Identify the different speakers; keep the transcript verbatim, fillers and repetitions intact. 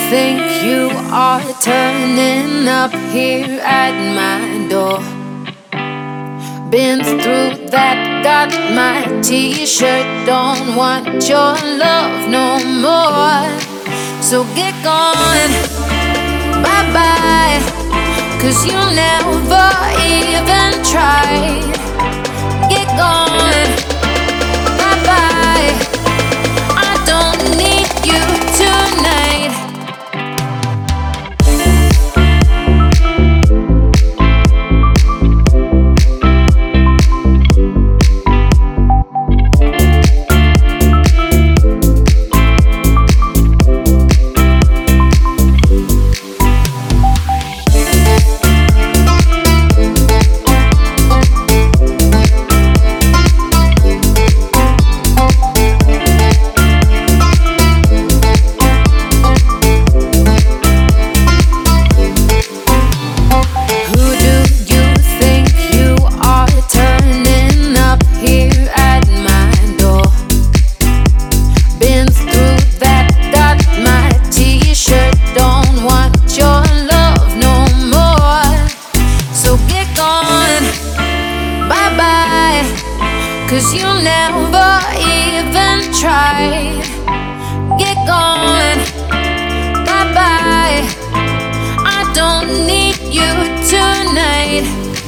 Speaker 1: think you are turning up here at my door? Been through that, got my t-shirt, don't want your love no more. So get gone, bye-bye, 'cause you never even tried. Get gone, bye-bye, I don't need you tonight. Bye-bye, 'cause you never even tried. Get gone, bye-bye, I don't need you tonight.